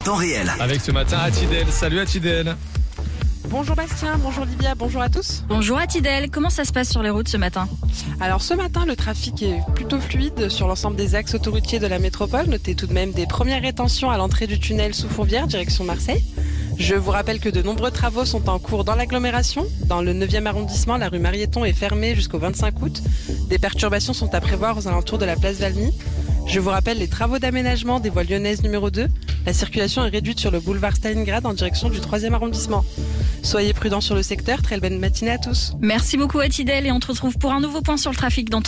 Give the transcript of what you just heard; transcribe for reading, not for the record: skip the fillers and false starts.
Temps réel. Avec ce matin Atidel. Salut Atidel. Bonjour Bastien, bonjour Livia, bonjour à tous. Bonjour Atidel, comment ça se passe sur les routes ce matin ? Alors ce matin, le trafic est plutôt fluide sur l'ensemble des axes autoroutiers de la métropole. Notez tout de même des premières rétentions à l'entrée du tunnel sous Fourvière, direction Marseille. Je vous rappelle que de nombreux travaux sont en cours dans l'agglomération. Dans le 9e arrondissement, la rue Marieton est fermée jusqu'au 25 août. Des perturbations sont à prévoir aux alentours de la place Valmy. Je vous rappelle les travaux d'aménagement des voies lyonnaises numéro 2. La circulation est réduite sur le boulevard Stalingrad en direction du 3e arrondissement. Soyez prudents sur le secteur, très belle matinée à tous. Merci beaucoup Atidel et on te retrouve pour un nouveau point sur le trafic dans